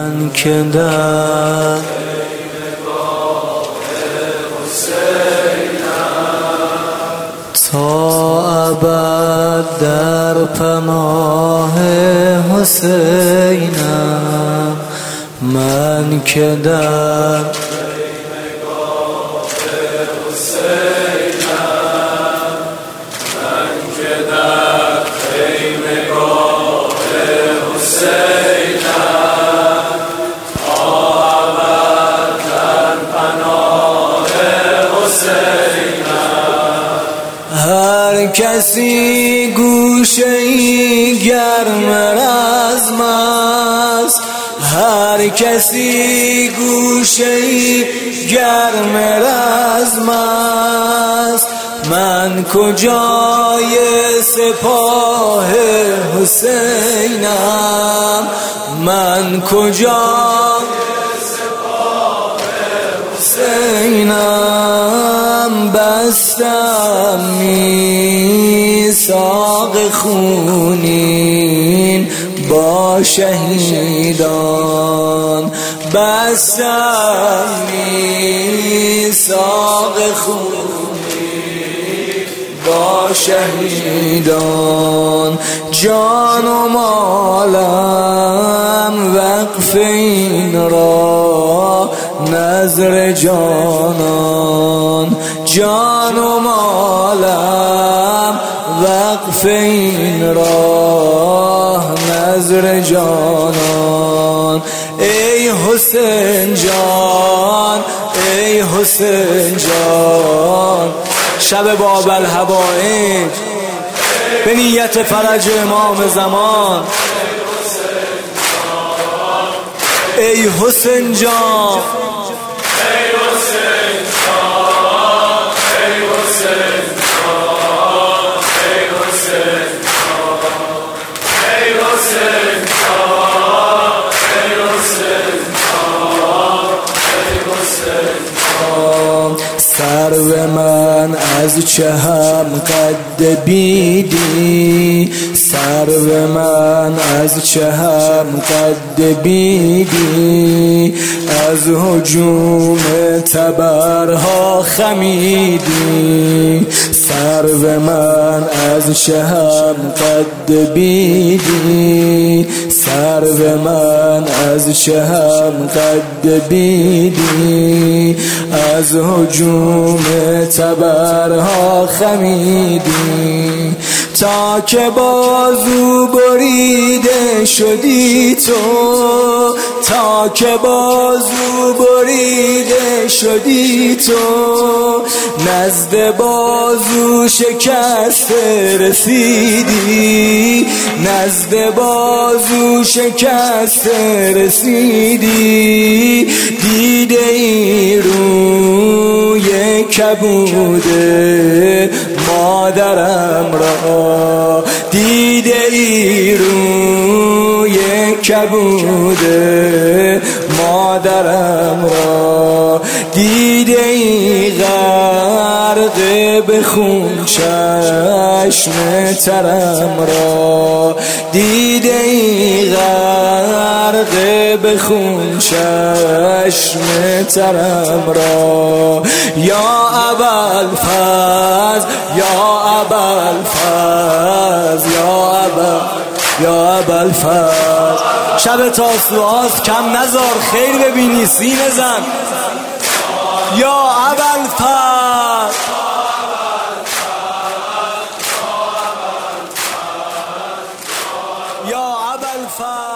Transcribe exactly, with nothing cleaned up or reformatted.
من که در تا ابد در پناه حسینم، من که در هر کسی گوشه‌ای گرم رزم است، هر کسی گوشه‌ای گرم رزم است، من کجای سپاه حسینم، من کجای سپاه حسینم، بستم میثاق خونین با شهیدان، بستم میثاق خونین با شهیدان، جان و مالم وقف این را نذر جانان، جان و مالم وقف این را نذر جانان. ای حسین جان، ای حسین جان، شب باب الهوایج به نیت فرج امام زمان. ای حسین جان، سرو من از چه هم قد بیدی، سرو من از چه هم قد بیدی، از هجوم تبرها خمیدی، سرو من از چه هم قد بیدی، سرو من از چه هم قد بیدی، از هجوم تبرها خمیدی، تا که بازو بریده شدی تو، تا که بازو بریده شدی تو، نزد بازو شکسته رسیدی، نزد بازو شکسته رسیدی، دیده ای روی کبود مادرم را، دیده ای روی کبود مادرم را، دیده ای غرق به خون چشم ترم را، دیده ای غرق به خون چشم ترم را. یا ابوالفضل، یا ابوالفضل، یا ابا یا ابوالفضل، شب تاسوعاست کم نزار خیر ببینی سینه زن. یا ابوالفضل، یا ابوالفضل.